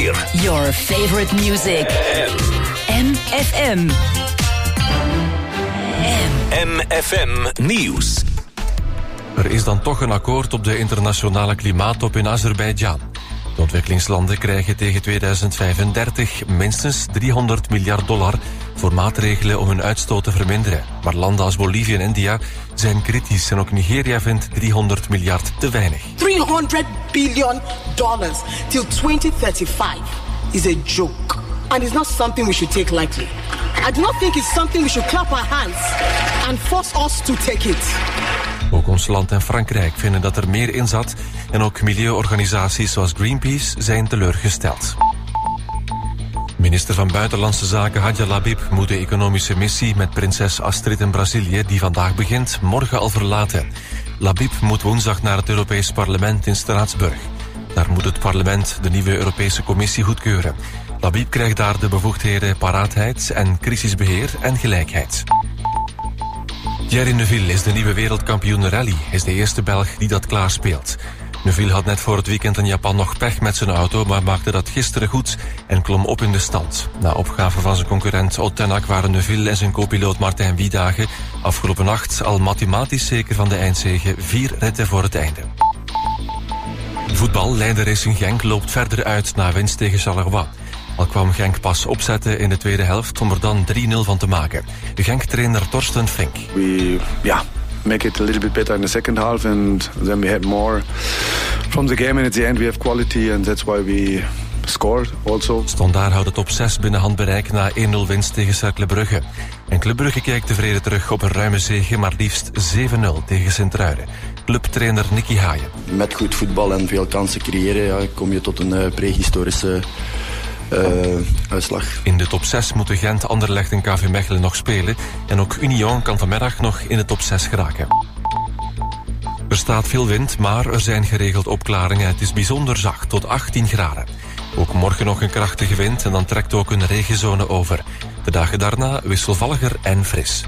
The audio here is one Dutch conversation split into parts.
weer. Your favorite music. MFM. MFM Nieuws. Er is dan toch een akkoord op de internationale klimaattop in Azerbeidzjan. De ontwikkelingslanden krijgen tegen 2035 minstens $300 miljard voor maatregelen om hun uitstoot te verminderen. Maar landen als Bolivie en India zijn kritisch en ook Nigeria vindt 300 miljard te weinig. $300 billion till 2035 is a joke. And it's not something we should take lightly. I do not think it's something we should clap our hands and force us to take it. Ook ons land en Frankrijk vinden dat er meer in zat en ook milieuorganisaties zoals Greenpeace zijn teleurgesteld. Minister van Buitenlandse Zaken Hadja Labib moet de economische missie met prinses Astrid in Brazilië, die vandaag begint, morgen al verlaten. Labib moet woensdag naar het Europees Parlement in Straatsburg. Daar moet het parlement de nieuwe Europese Commissie goedkeuren. Labib krijgt daar de bevoegdheden paraatheid en crisisbeheer en gelijkheid. Thierry Neuville is de nieuwe wereldkampioen rally. Hij is de eerste Belg die dat klaarspeelt. Neuville had net voor het weekend in Japan nog pech met zijn auto, maar maakte dat gisteren goed en klom op in de stand. Na opgave van zijn concurrent Otenak waren Neuville en zijn co-piloot Martijn Wiedage afgelopen nacht al mathematisch zeker van de eindzege, 4 ritten voor het einde. Voetbal, leider Racing Genk loopt verder uit na winst tegen Charleroi. Al kwam Genk pas opzetten in de tweede helft om er dan 3-0 van te maken. Genk-trainer Torsten Fink. We make it a little bit better in the second half and then we had more from the game and at the end we have quality and that's why we scored also. Standaard houdt het op 6 binnen handbereik na 1-0 winst tegen Cercle Brugge. En Club Brugge kijkt tevreden terug op een ruime zege, maar liefst 7-0 tegen Sint-Truiden. Clubtrainer Nicky Haaien. Met goed voetbal en veel kansen creëren kom je tot een prehistorische uitslag. In de top 6 moeten Gent, Anderlecht en KV Mechelen nog spelen. En ook Union kan vanmiddag nog in de top 6 geraken. Er staat veel wind, maar er zijn geregeld opklaringen. Het is bijzonder zacht, tot 18 graden. Ook morgen nog een krachtige wind en dan trekt ook een regenzone over. De dagen daarna wisselvalliger en fris.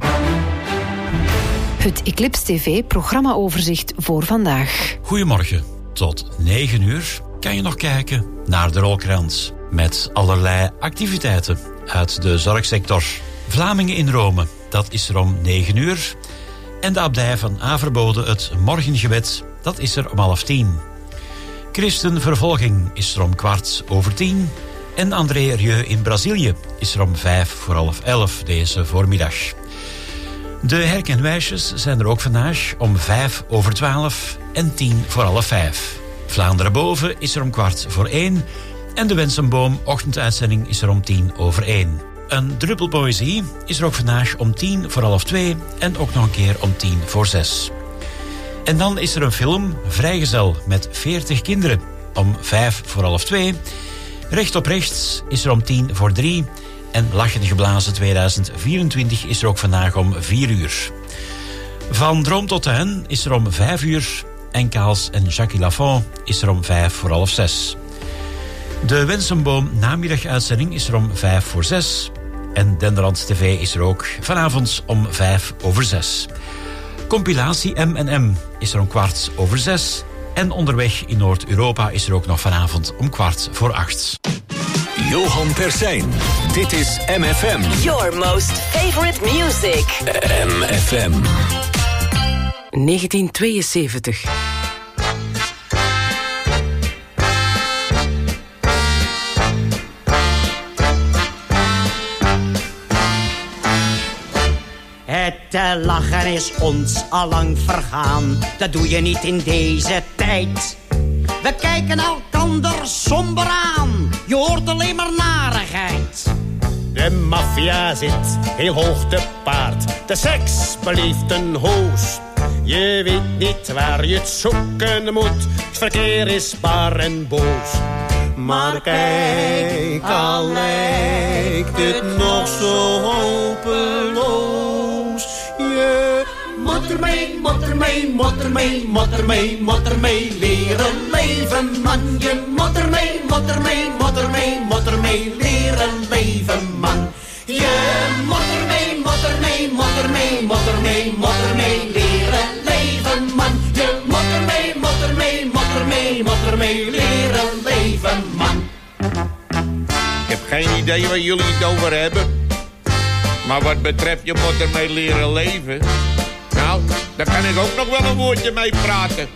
Het Eclipse TV-programmaoverzicht voor vandaag. Goedemorgen. Tot 9 uur kan je nog kijken naar de rolkrans. Met allerlei activiteiten uit de zorgsector. Vlamingen in Rome, dat is er om 9 uur. En de abdij van Averbode, het morgengebed, dat is er om 9:30. Christenvervolging is er om 10:15. En André Rieu in Brazilië is er om 11:05 deze voormiddag. De herkenwijsjes zijn er ook vandaag om 11:55 en 10:05. Vlaanderen boven is er om 1:15. En de Wensenboom ochtenduitzending is er om 1:10. Een druppel poëzie is er ook vandaag om 1:50 en ook nog een keer om 5:50. En dan is er een film, Vrijgezel, met 40 kinderen, om 2:05. Recht op rechts is er om 2:10. En Lachende Geblazen 2024 is er ook vandaag om 4 uur. Van Droom tot Tuin is er om 5 uur. En Kaals en Jacques Lafont is er om 5:45. De Wensenboom namiddaguitzending is er om 5:06. En Denderland TV is er ook vanavond om 5:05. Compilatie M&M is er om 6:15. En Onderweg in Noord-Europa is er ook nog vanavond om 7:15. Johan Persijn. Dit is MFM. Your most favorite music. MFM. 1972. Het lachen is ons allang vergaan. Dat doe je niet in deze tijd. We kijken elkander somber aan. Je hoort alleen maar narigheid. De maffia zit heel hoog te paard. De seks belieft een hoos. Je weet niet waar je het zoeken moet. Het verkeer is bar en boos. Maar kijk, al lijkt het nog zo hopeloos. Je moet ermee, moet ermee, moet ermee, moet ermee, moet ermee leren leven, man. Je moet ermee, moet ermee, moet ermee, moet ermee leren leven, man. Je moet ermee, moet ermee, moet ermee, moet ermee, moet ermee leren leven, man. Je moet ermee, moet ermee, moet ermee, moet ermee leren leven, man. idee waar jullie het over hebben. Maar wat betreft je moet ermee leren leven. Nou, daar kan ik ook nog wel een woordje mee praten.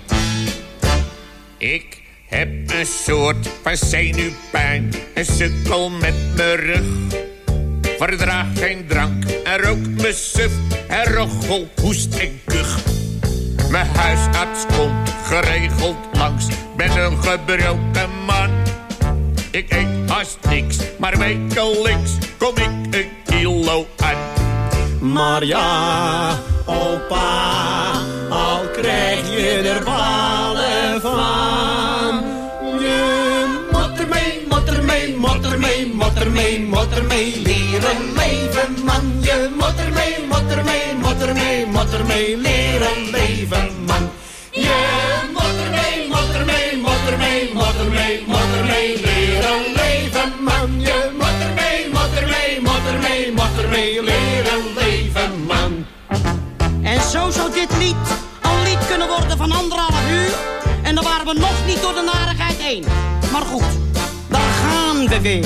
Ik heb een soort van zenuwpijn. Een sukkel met mijn rug. Verdraag geen drank en rook me suf. En rochel, hoest en kuch. Mijn huisarts komt geregeld langs. Ben een gebroken man. Ik eet haast niks, maar wekelijks kom ik een kilo aan. Maar ja, opa, al krijg je er balen van. Je moet ermee, moet ermee, moet ermee, moet ermee, moet ermee leren leven, man. Je moet ermee, moet ermee, moet ermee, moet ermee leren leven, man. Je moet ermee, moet ermee, moet ermee, moet ermee, moet ermee leren leven, man. Je moet ermee, moet ermee, moet ermee, moet ermee leren leven, man. En zo zou dit lied een lied kunnen worden van 1,5 uur. En dan waren we nog niet door de narigheid heen. Maar goed, daar gaan we weer.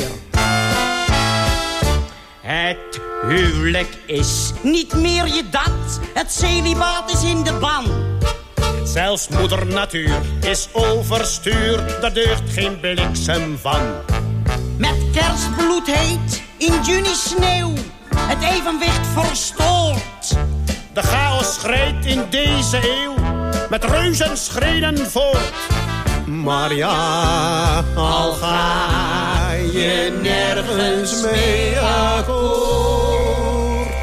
Het huwelijk is niet meer je dat. Het celibaat is in de ban. Zelfs moeder natuur is overstuur, daar deugt geen bliksem van. Met kerstbloed heet, in juni sneeuw, het evenwicht verstoord. De chaos schreeuwt in deze eeuw, met reuzenschreden voort. Maar ja, al ga je nergens mee akkoord.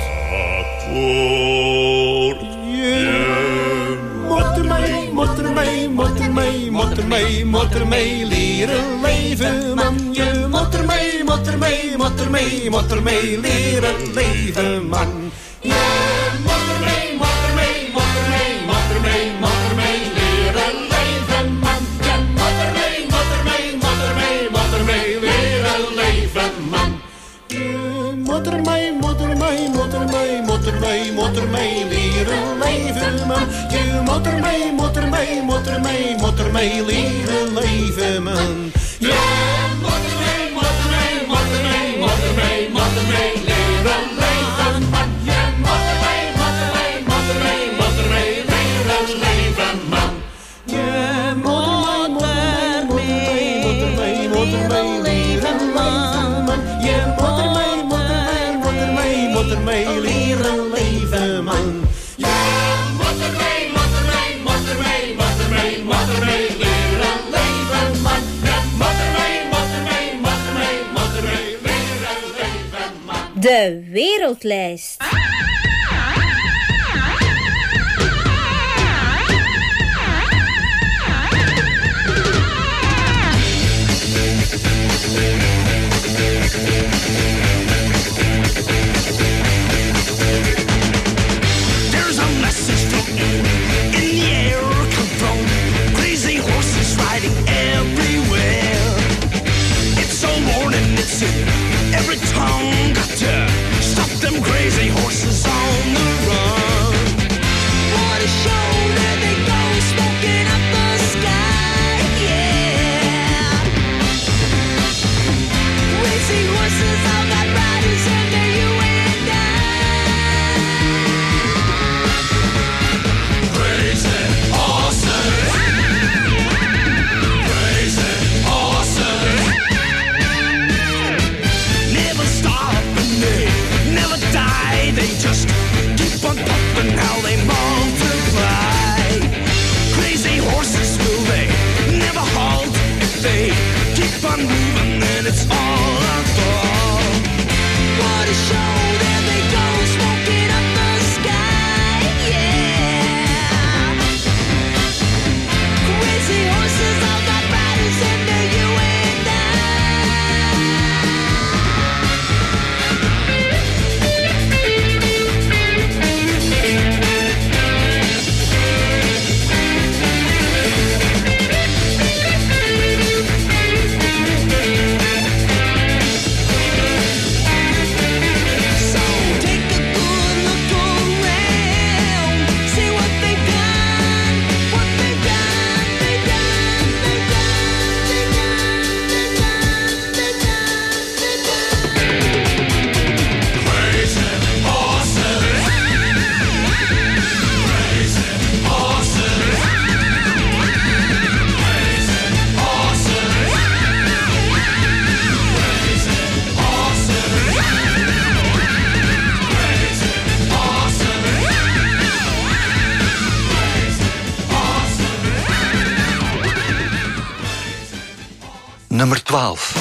Moet ermee, moet ermee, moet ermee, moet ermee leren leven, man. Je moet ermee, moet ermee, moet ermee, moet ermee leren leven, man. Je moet ermee, moet ermee, moet ermee, moet ermee, moet ermee leren leven, man. Je moet ermee, moet ermee, moet ermee, moet ermee leren leven, man. Je moet ermee, moet ermee, moet ermee, moet ermee, moet ermee leren leven, man. Je moet ermee, moet ermee, moet ermee, moet ermee leren leven, man. Je moet ermee, moet ermee, moet ermee, moet ermee, moet ermee leren leven, man. Je moet ermee, moet ermee, moet ermee, moet ermee leren leven, man. Je moet ermee, moet ermee, moet ermee leren leven, man. Je moet ermee, moet ermee, moet ermee, moet ermee leren leven, man. Je moet ermee, moet ermee, moet ermee, moet ermee, moet ermee leren leven, man. Je moet ermee, moet ermee, moet ermee, moet ermee leren leven, man. De wereldlijst. There's a message floating in the air, come from crazy horses riding everywhere. It's so morning, it's in every tongue. Got to stop them crazy horses on the run. What a show, there they go, smoking up the sky, yeah. Crazy horses, all got riders under you and I. Crazy horses. Crazy horses. Never stop and they never die. They just keep on pumping how they multiply. Crazy horses, will they never halt? If they keep on moving, then it's all our fault. What a show, there they go, smoking up the sky, yeah. Crazy horses, all got riders under you and I. nummer 12.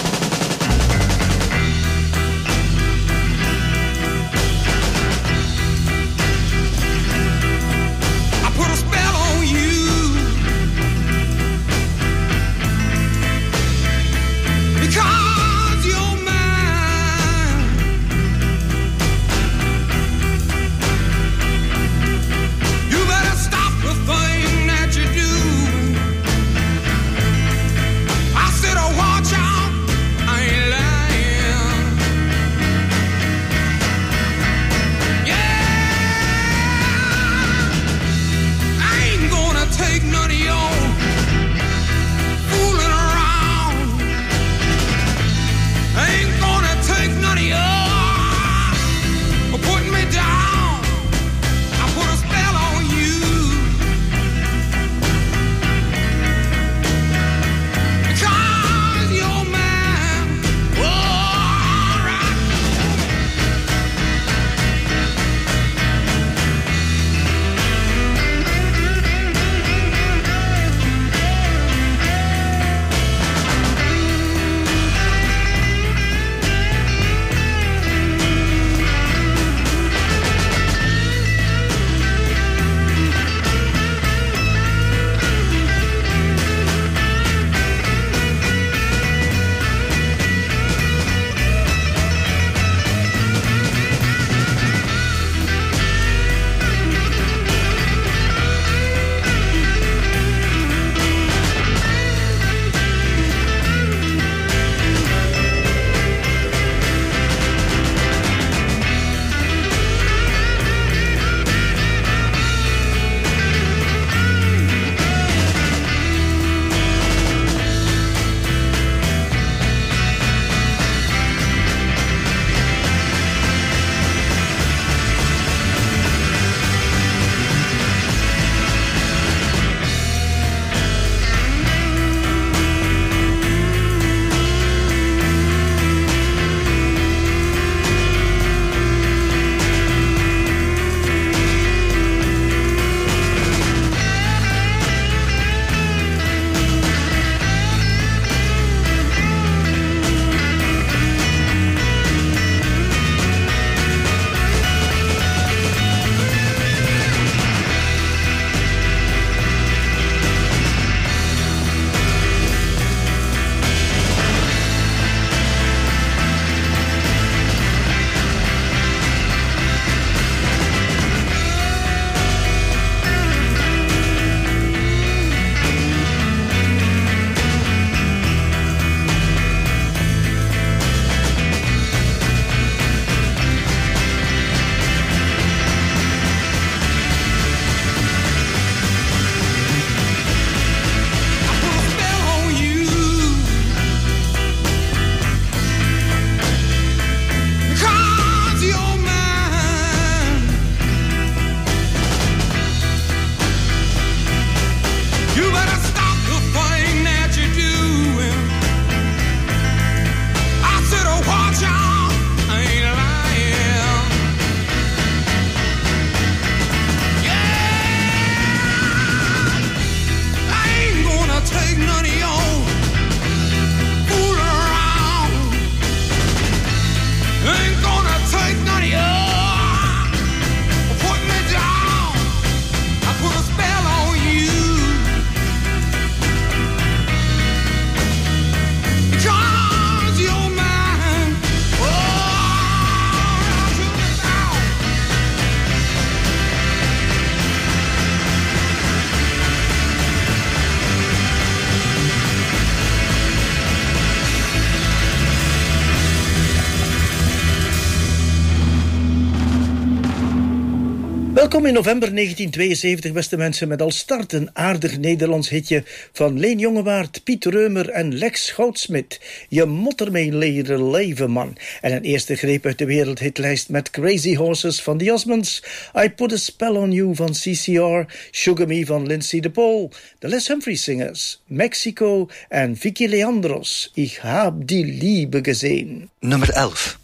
Welkom in november 1972, beste mensen, met als start een aardig Nederlands hitje van Leen Jongewaard, Piet Reumer en Lex Goudsmit. Je moet ermee leren leven, man. En een eerste greep uit de wereldhitlijst met Crazy Horses van The Osmonds, I Put a Spell on You van CCR, Sugar Me van Lindsay DePaul, de Les Humphries Singers, Mexico en Vicky Leandros, Ich hab die Liebe gesehen. Nummer 11.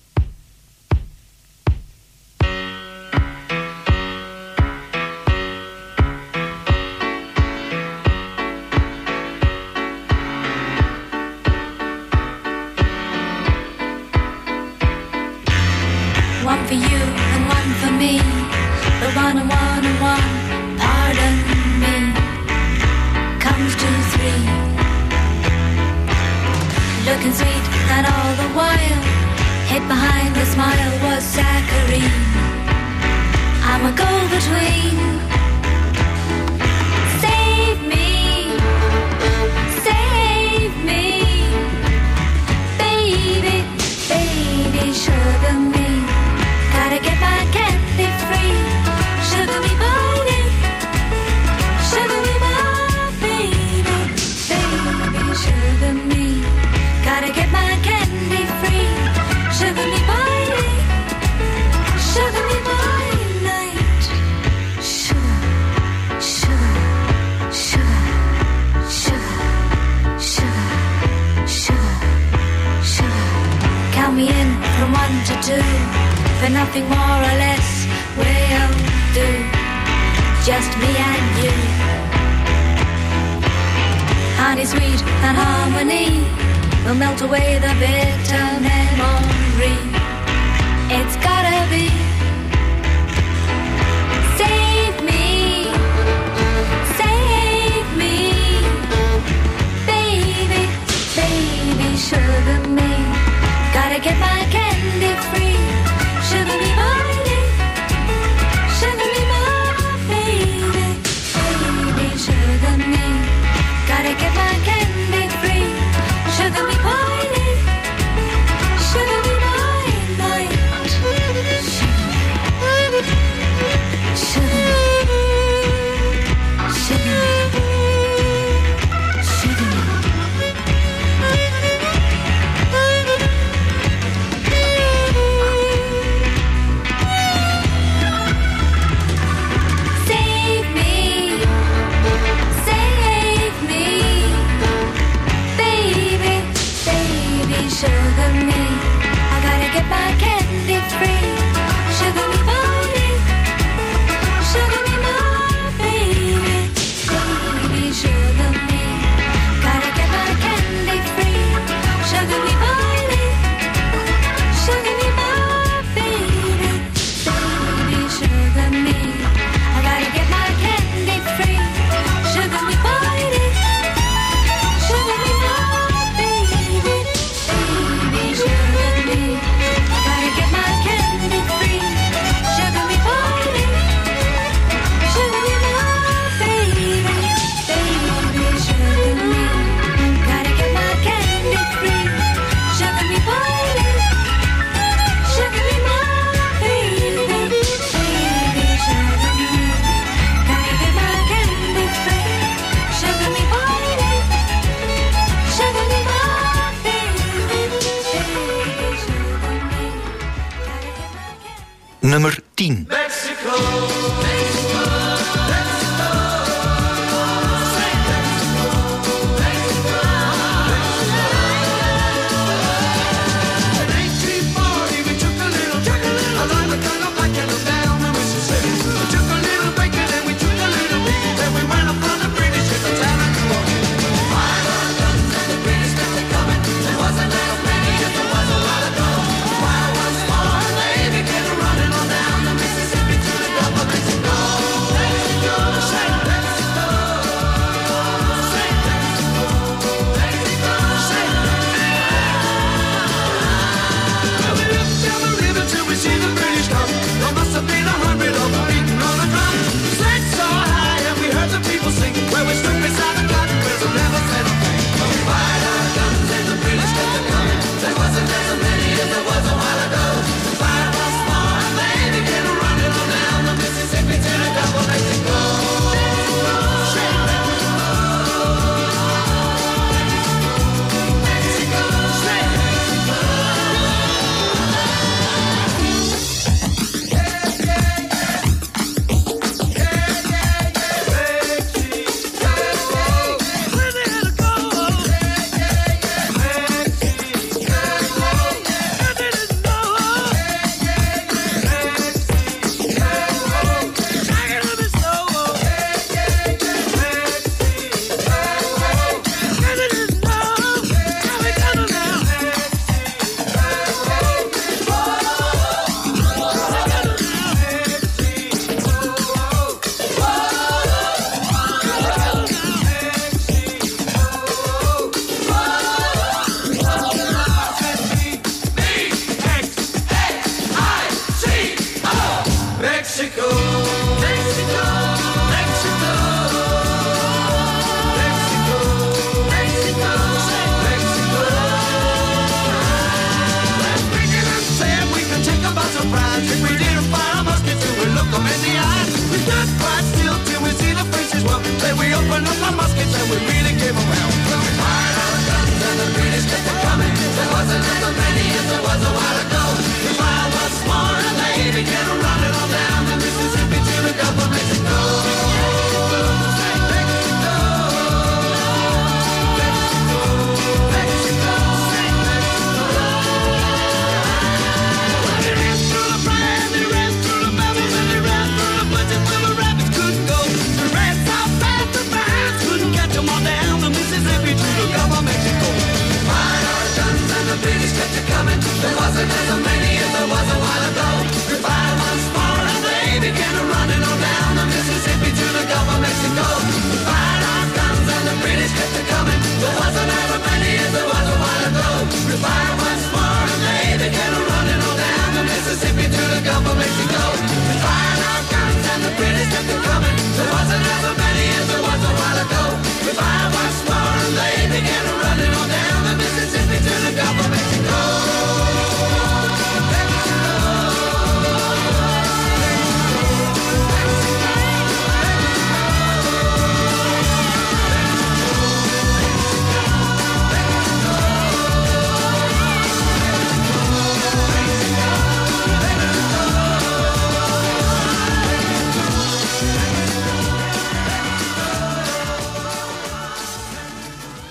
looking sweet, and all the while, hid behind the smile was saccharine. I'm a go-between. Save me, save me, baby, baby, sugar me. Gotta get my candy free. Sugar me, baby, sugar me, my baby, baby, sugar me. Gotta get my candy free. Sugar me, baby, sugar me by night. Sugar, sugar, sugar, sugar, sugar, sugar, sugar. Count me in from 1 to 2. For nothing more or less will do. Just me and you. Honey sweet and harmony will melt away the bitter memory. It's gotta be. Save me, save me, baby, baby, sugar me. Gotta get my candy free. Sugar me, baby, sugar me, my baby, baby, sugar me. Gotta get my candy free. Sugar me, baby, sugar me by night. Sugar, sugar, sugar, sugar. Save me, save me, baby, baby, sugar me. I gotta get my candy free. Sugar me, baby, sugar me, my baby, baby, sugar me. Gotta get my candy free. Sugar me, baby, sugar me, my baby, baby, sugar me. I gotta get my candy free. Sugar me, baby, sugar me, my baby, baby, sugar me. I gotta get my candy free. Sugar me, baby, sugar me, my baby, baby, sugar me. Gotta get my candy free. Sugar me, baby, sugar me, my baby, baby, sugar me. Gotta get my candy free. Sugar me, baby, sugar me, my baby, baby, sugar me. Nummer 10. Mexico, Mississippi.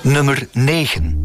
nummer 9.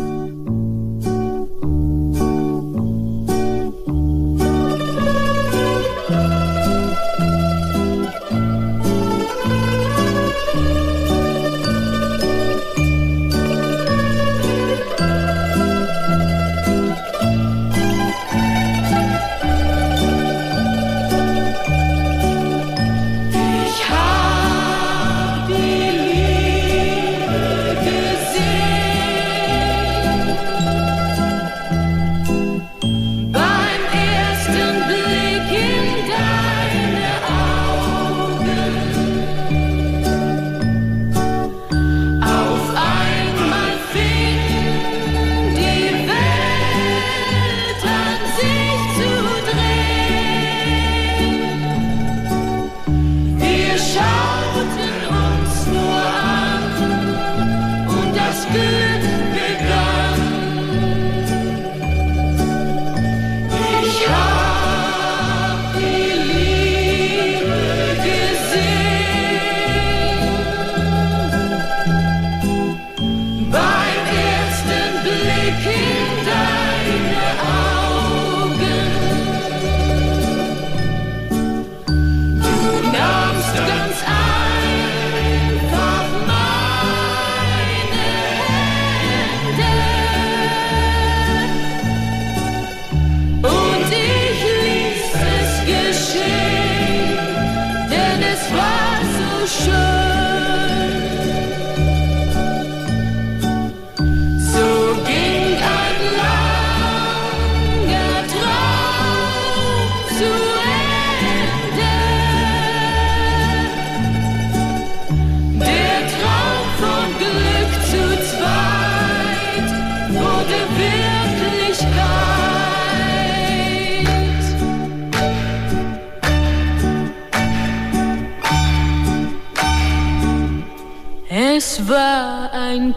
Es war ein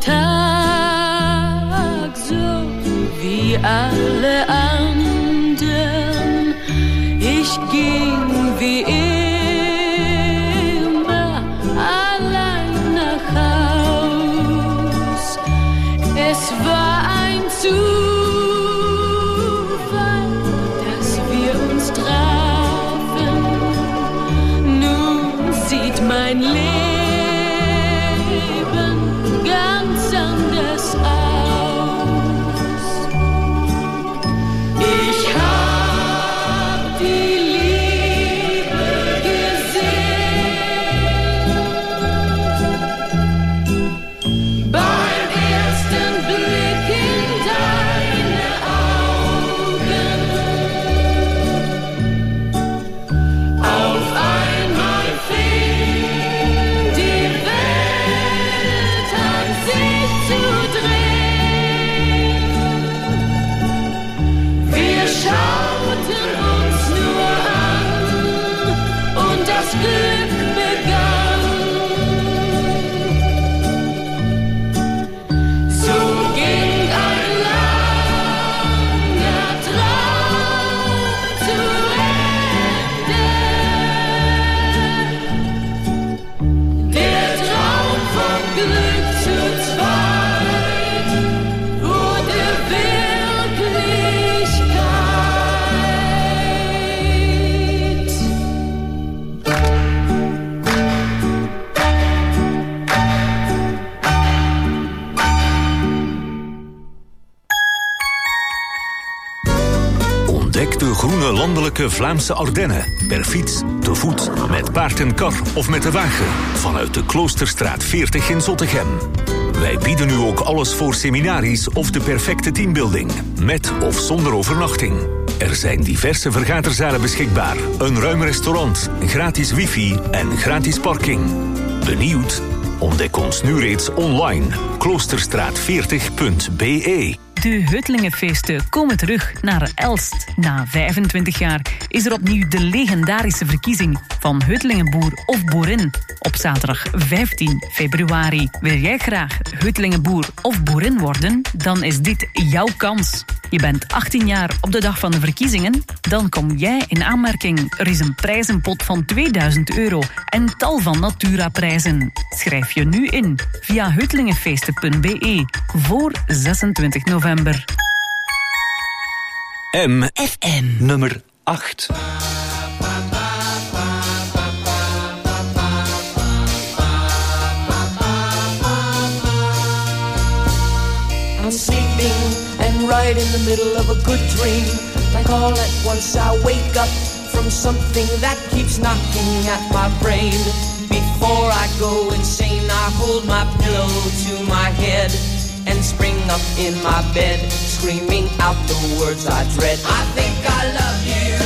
Tag so wie alle anderen. Ich ging wie immer allein nach Haus. Es war ein Zufall, dass wir uns trafen. Nun sieht mein Leben ganz anders aus. Ich hab die Liebe gesehen. Beim ersten Blick in deine Augen. Auf einmal fing die Welt an sich zu drehen. Wir schauten uns nur an und das Glück begann. So ging ein langer Traum zu Ende. Der Traum vom Glück zu zweit wurde Wirklichkeit. Ontdek de groene landelijke Vlaamse Ardennen. Per fiets, te voet, met paard en kar of met de wagen. Vanuit de Kloosterstraat 40 in Zottegem. Wij bieden u ook alles voor seminaries of de perfecte teambuilding. Met of zonder overnachting. Er zijn diverse vergaderzalen beschikbaar. Een ruim restaurant, gratis wifi en gratis parking. Benieuwd? Ontdek ons nu reeds online. Kloosterstraat40.be. De Hutlingenfeesten komen terug naar Elst. Na 25 jaar is er opnieuw de legendarische verkiezing van Hutlingenboer of boerin op zaterdag 15 februari. Wil jij graag Hutlingenboer of boerin worden? Dan is dit jouw kans. Je bent 18 jaar op de dag van de verkiezingen? Dan kom jij in aanmerking. Er is een prijzenpot van €2000 en tal van Natura-prijzen. Schrijf je nu in via heutlingenfeesten.be voor 26 november. MFM nummer 8. I'm sleeping and right in the middle of a good dream. Like all at once I wake up from something that keeps knocking at my brain. Before I go insane, I hold my pillow to my head and spring up in my bed, screaming out the words I dread. I think I love you.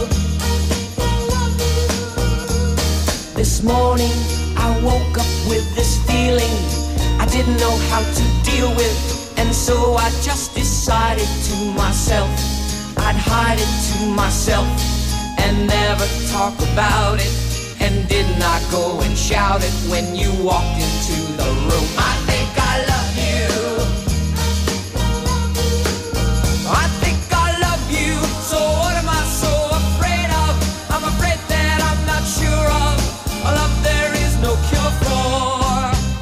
This morning I woke up with this feeling I didn't know how to deal with, and so I just decided to myself I'd hide it to myself and never talk about it, and did not go and shout it when you walked into the room. I think I love you. I think I love you. So what am I so afraid of? I'm afraid that I'm not sure of a love there is no cure for.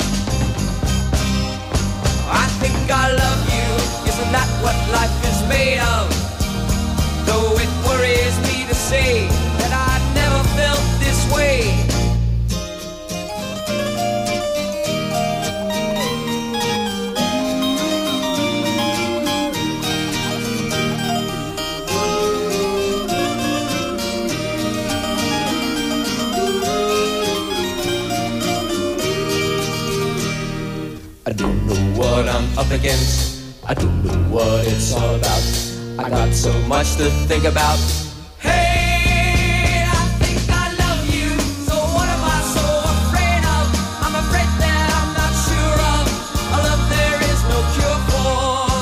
I think I love you. Isn't that what life is made of? Though it worries me to say that I never felt this way. I don't know what I'm up against. I don't know what it's all about. I got so much to think about. Hey, I think I love you. So what am I so afraid of? I'm afraid that I'm not sure of a love there is no cure for.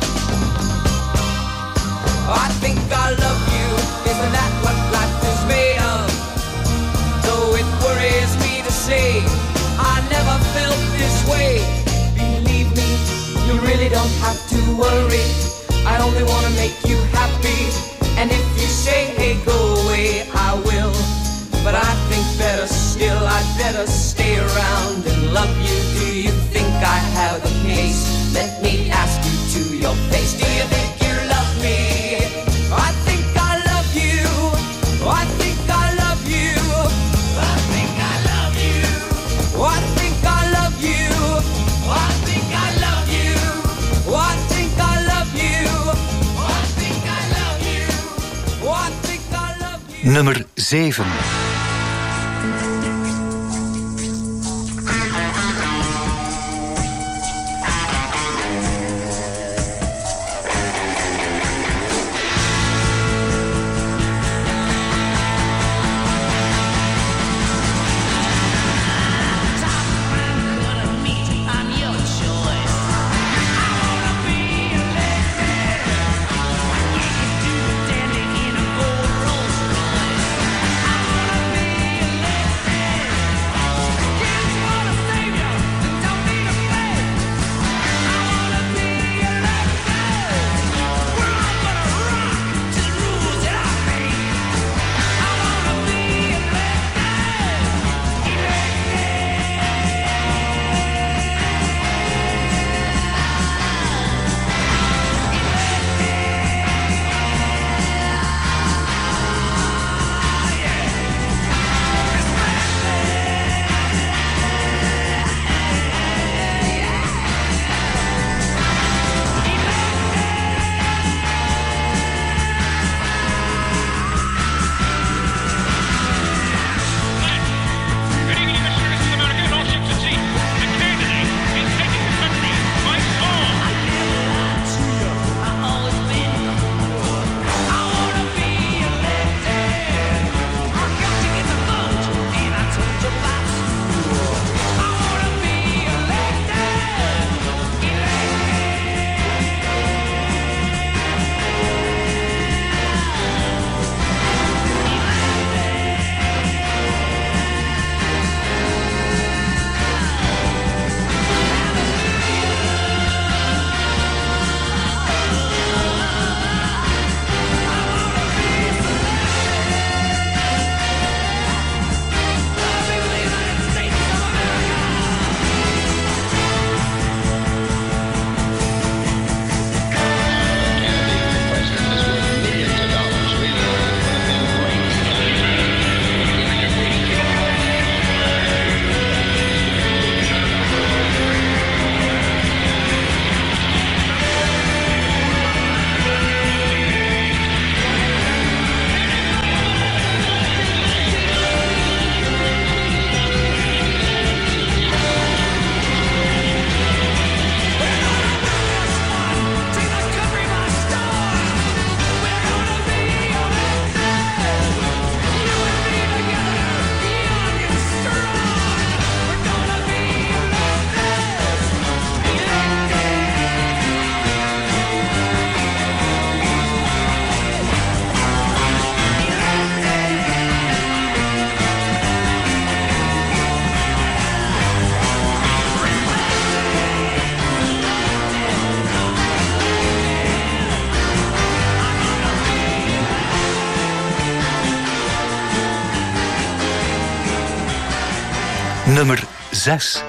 I think I love you. Isn't that what life is made of? Though it worries me to say I never felt this way. Believe me, you really don't have to worry. I only want to make you happy. And if you say, hey, go away, I will. But I think better still, I'd better stay around and love you. Do you think I have the case? Let me ask you to your face. Do you think you love me? I think I love you. I think I love you. I think I love you. I think I love you. I think I love you. I think I love you. I think I love you. I think I love you. Nummer 7. I Nummer 6.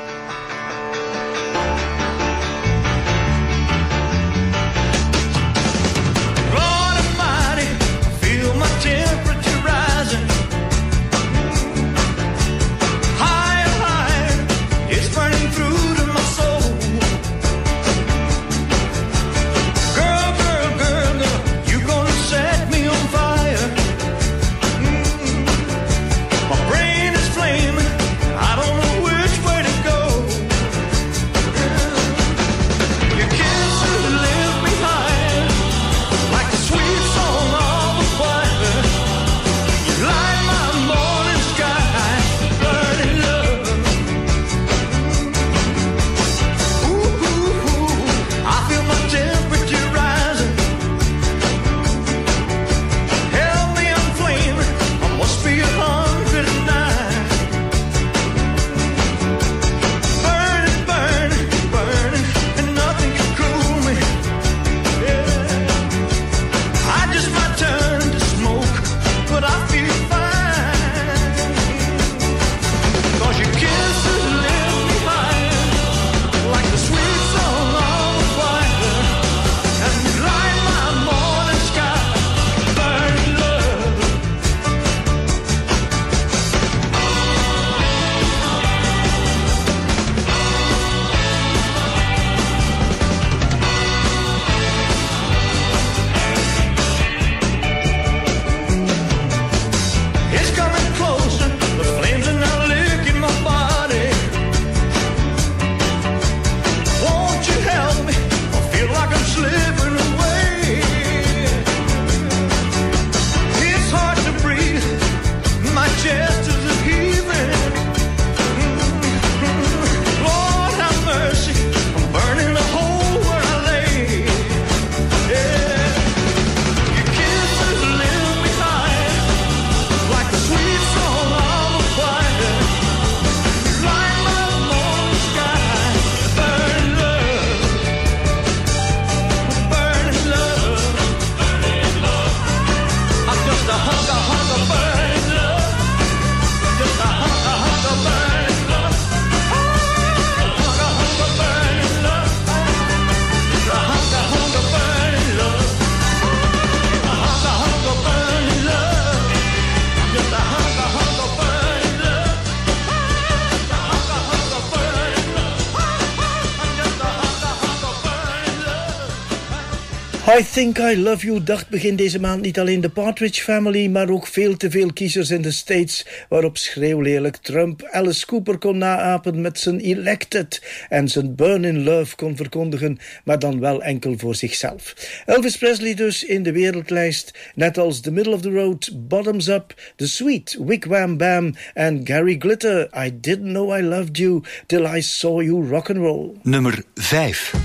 I Think I Love You dacht begin deze maand niet alleen de Partridge Family, maar ook veel te veel kiezers in de States, waarop schreeuwlelijk Trump Alice Cooper kon naapen met zijn Elected en zijn Burn in Love kon verkondigen, maar dan wel enkel voor zichzelf. Elvis Presley dus in de wereldlijst, net als The Middle of the Road, Bottoms Up, The Sweet, Wick Wham Bam en Gary Glitter, I Didn't Know I Loved You Till I Saw You Rock and Roll. Nummer 5.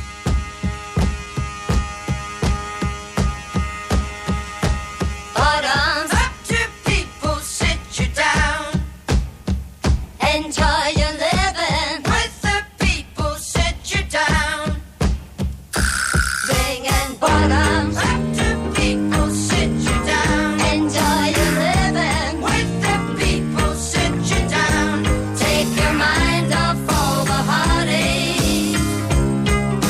Enjoy your living with the people, sit you down. Singing bottoms up to people, sit you down. Enjoy your living with the people, sit you down. Take your mind off all the heartache.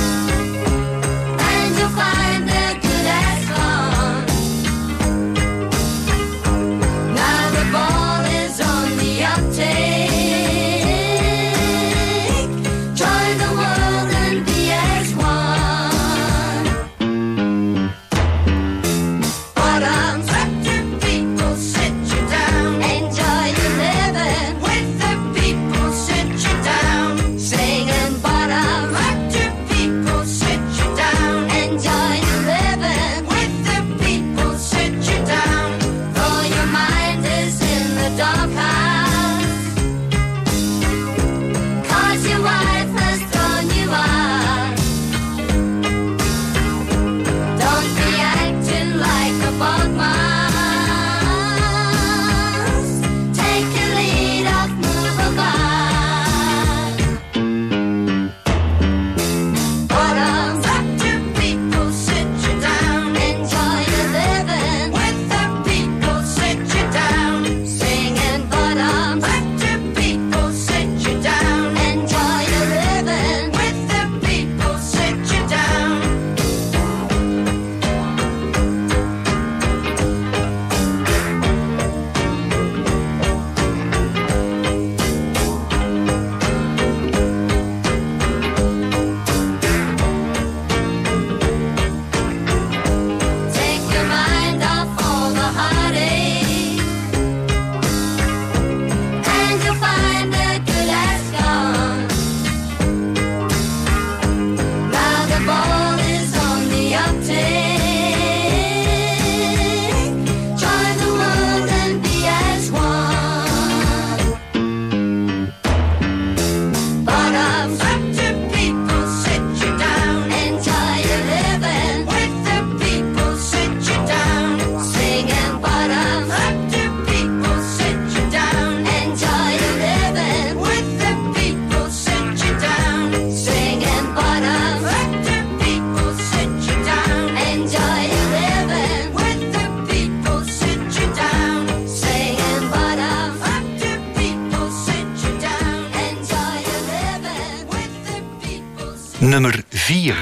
Nummer 4.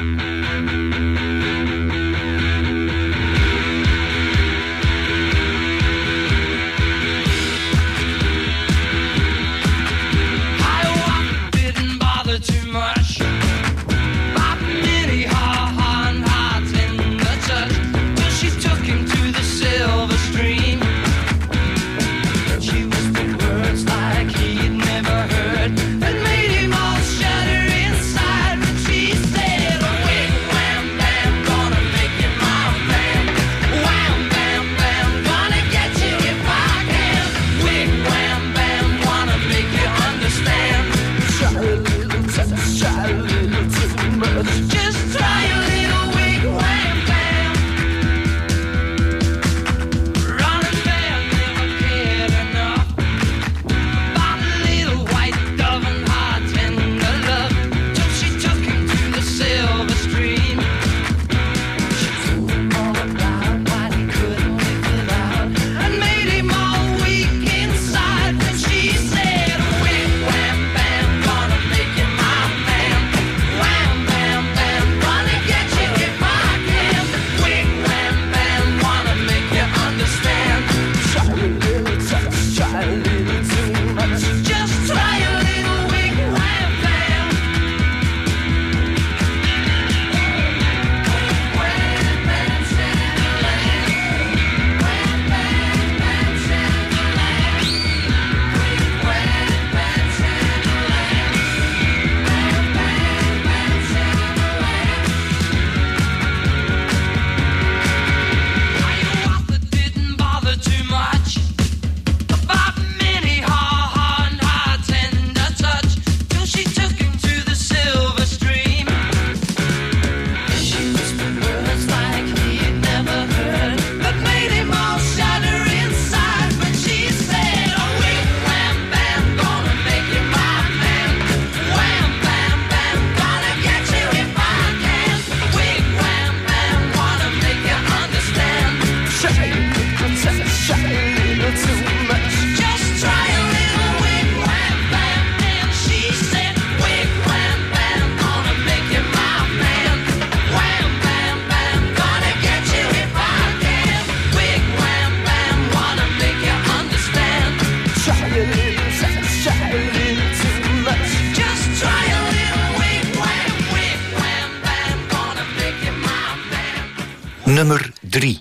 Nummer 3.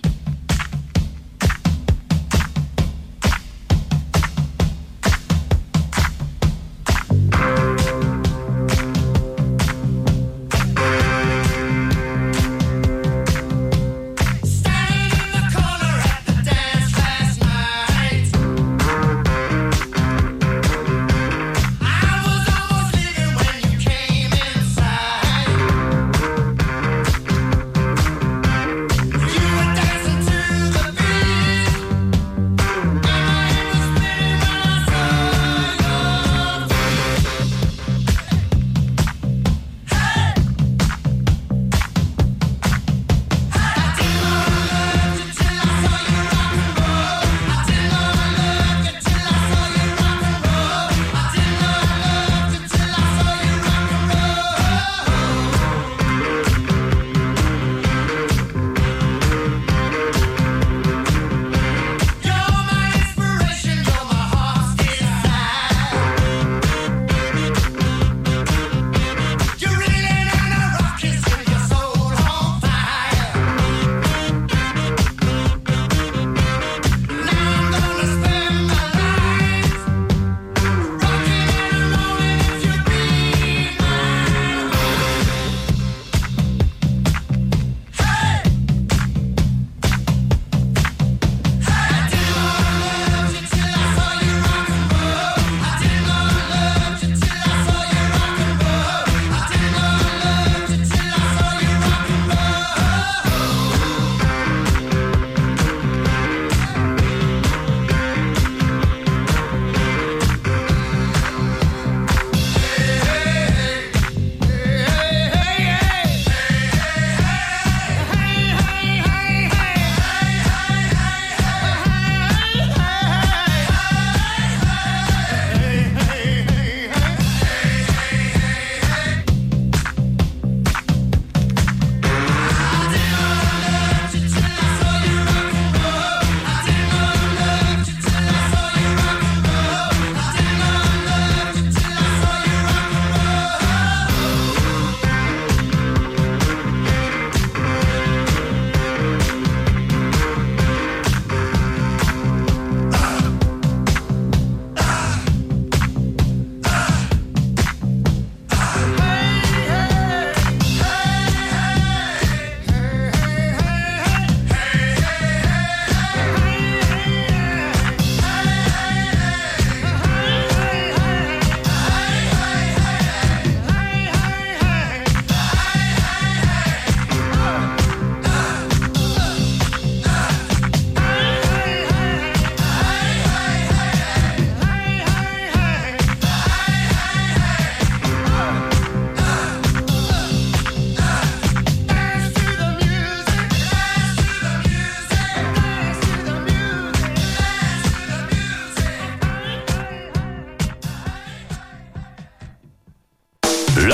Dancing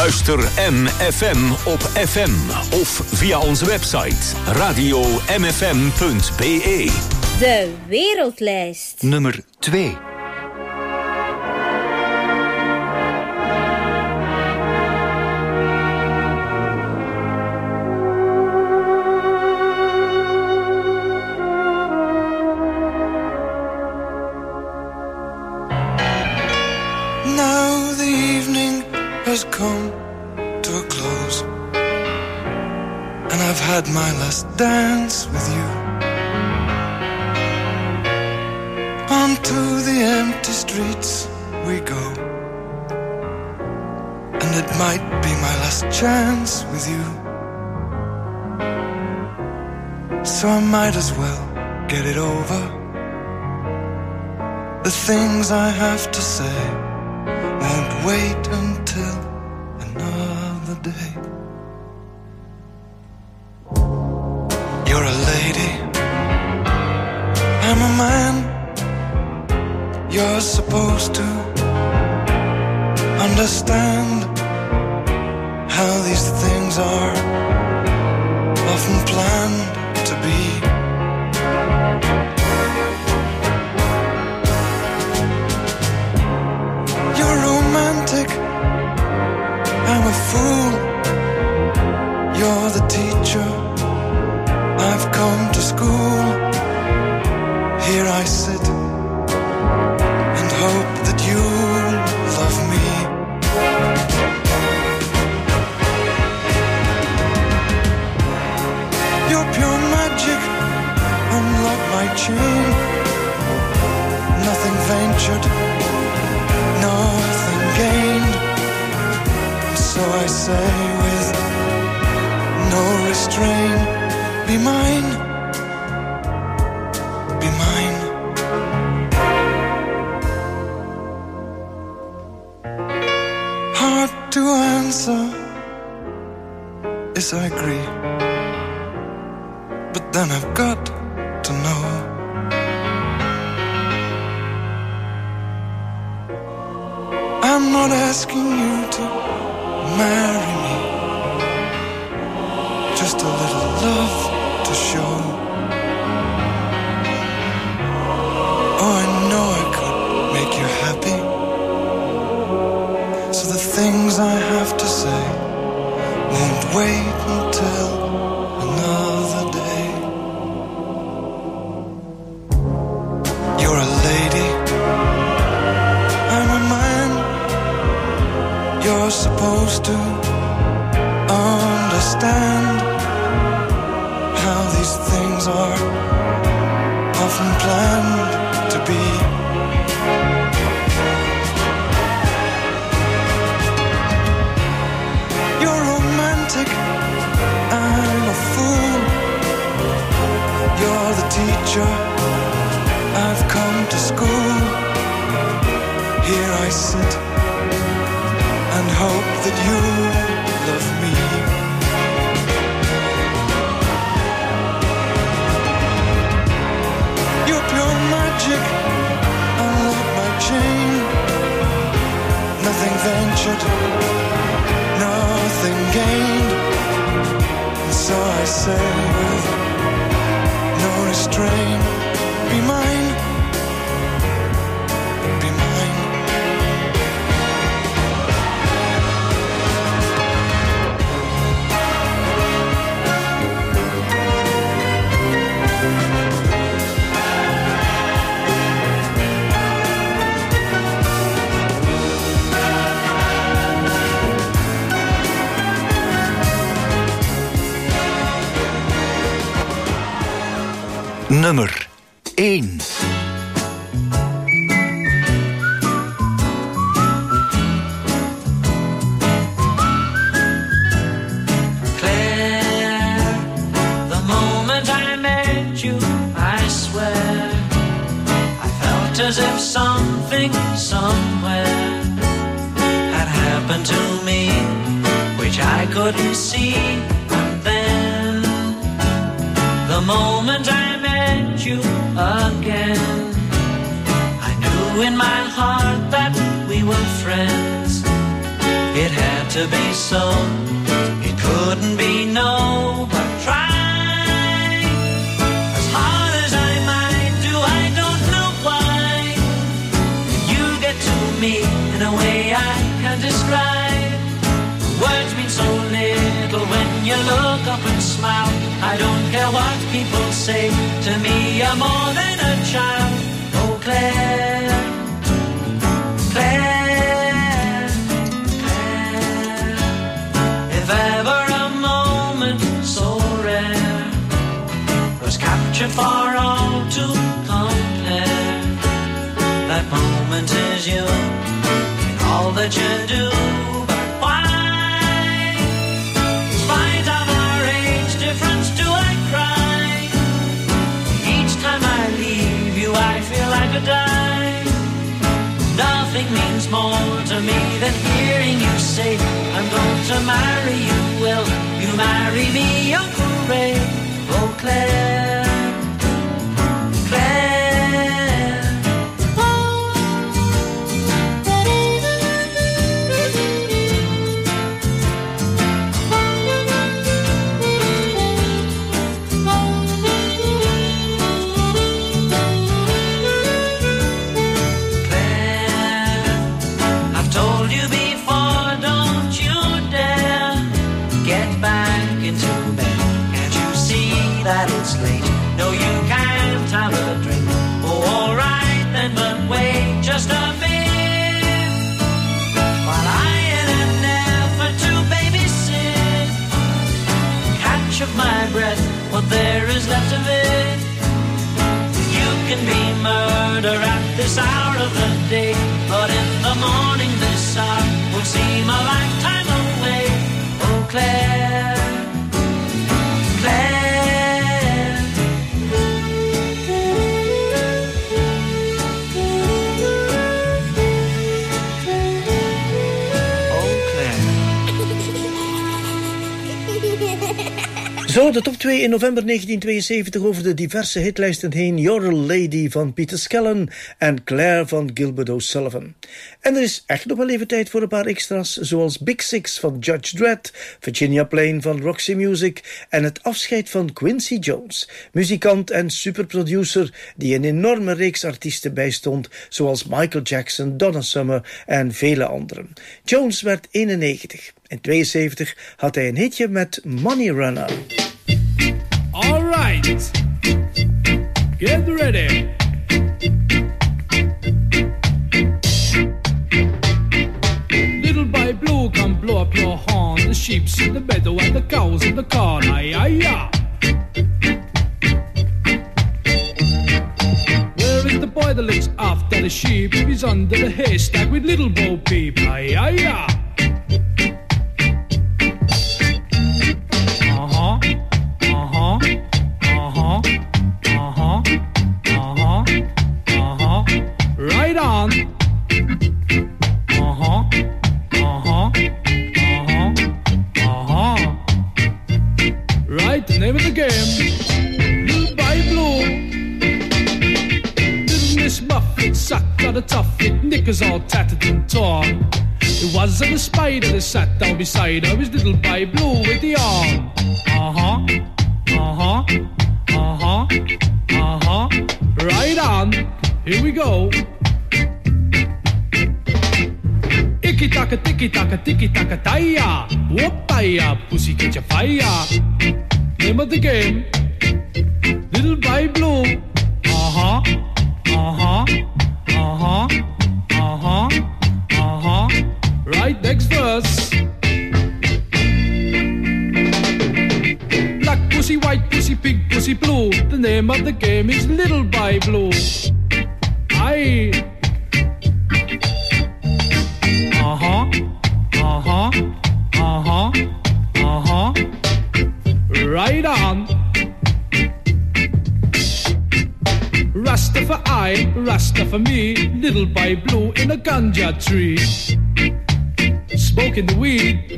Luister MFM op FM of via onze website radio-mfm.be. De wereldlijst. Nummer 2. Now the evening has come to a close, and I've had my last dance with you. Onto the empty streets we go, and it might be my last chance with you. So I might as well get it over. The things I have to say won't wait until another day. You're a lady, I'm a man. You're supposed to understand how these things are often planned to be. You're romantic, I'm a fool. You're the teacher, I've come to school. Here I sit and hope that you'll love me. You're pure magic, unlock my chain. Nothing ventured, nothing gained. So I say with no restraint, be mine, be mine. Hard to answer, yes I agree, but then I've got to know. I'm not asking you to marry me, just a little love to show. Oh, I know I could make you happy, so the things I have to say won't wait until another day. You're a lady, I'm a man. You're supposed to understand how these things are often planned to be. You're romantic, I'm a fool. You're the teacher, I've come to school. Here I sit and hope that you love me. You're pure magic, unlock my chain. Nothing ventured, nothing gained. And so I say with no restraint, be mine, be mine. Nummer 1. Claire, the moment I met you, I swear, I felt as if something somewhere had happened to me, which I couldn't see. And then, the moment I met you again, I knew in my heart that we were friends. It had to be so. It couldn't be no, but try. As hard as I might do, I don't know why. You get to me in a way I can't describe. Words mean so little when you look up and smile. I don't care what people say, to me you're more than a child. Oh Claire, Claire, Claire. If ever a moment so rare was captured for all to compare, that moment is you in all that you do. But why, in spite of our age difference, do I cry? Each time I leave you I feel I could die. Nothing means more to me than hearing you say, I'm going to marry you. Will you marry me, Uncle Ray? Oh Claire, Claire. That it's late. No, you can't have a drink. Oh, all right then, but wait just a bit, while I, in an effort to babysit, catch up my breath, what there is left of it. You can be murder at this hour of the day, but in the morning this hour will seem a lifetime away. Oh, Claire, Claire. Zo, de top 2 in november 1972 over de diverse hitlijsten heen. You're a Lady van Peter Skellen en Claire van Gilbert O'Sullivan. En er is echt nog wel even tijd voor een paar extra's, zoals Big Six van Judge Dredd, Virginia Plain van Roxy Music en het afscheid van Quincy Jones, muzikant en superproducer die een enorme reeks artiesten bijstond, zoals Michael Jackson, Donna Summer en vele anderen. Jones werd 91. In 72 had hij een hitje met Money Runner. All right, get ready. Little by blue, come blow up your horn. The sheep's in the meadow and the cows in the corn. Aye, aye, aye. Where is the boy that looks after the sheep? He's under the haystack with little Bo Peep. Aye, aye, aye. Right on. Right, the name of the game. Blue by blue. Little Miss Muffet sucked on a tuffet, knickers all tattered and torn. It wasn't a spider that sat down beside her, it was little by blue with the arm. Right on. Here we go. Icky-taka, ticky-taka, ticky-taka, taya. Whoop-taya, pussy catch a fire. Name of the game, Little by Blue. Right, next verse. Black pussy, white pussy, pink pussy, blue. The name of the game is Little by Blue. Aye. Right on. Rastafari, Rasta for me, Little by Blue in a ganja tree. Smoking the weed.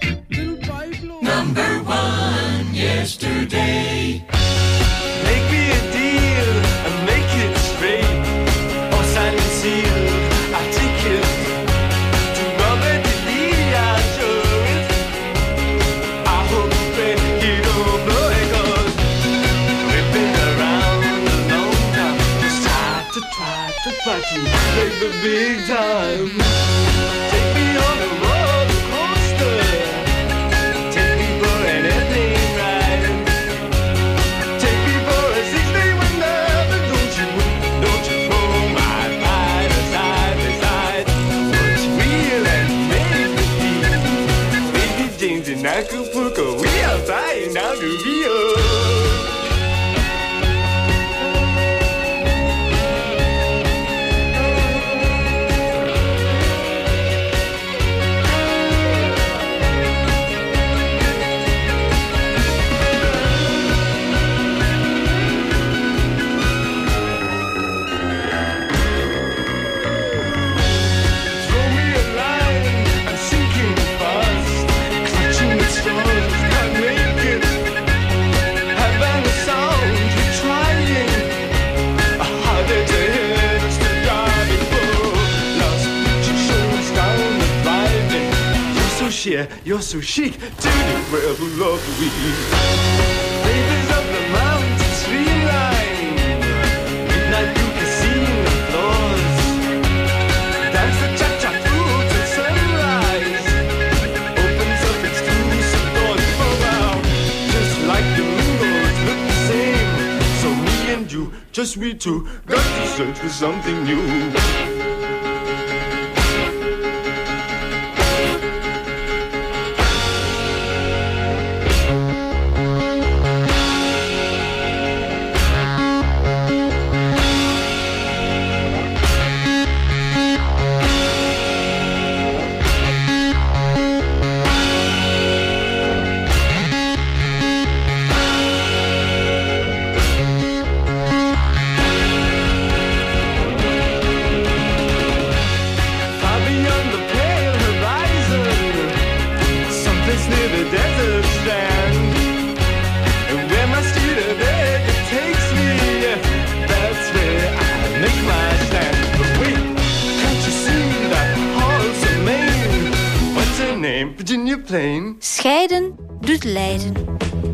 Number one yesterday. Make me try to play the big time. Take me on a roller coaster. Take me for an airplane ride. Take me for a 6-day wonder. But don't you throw my pride aside, beside what's real and make believe. Baby James in Acapulco, we are flying down to Rio. You're so chic to the world who love the weed. Flavors of the mountain tree line, midnight blue casino floors. Dance the cha-cha through till sunrise. Opens up exclusive doors. Oh wow, just like the windows look the same. So me and you, just we two, got to search for something new. Scheiden doet lijden.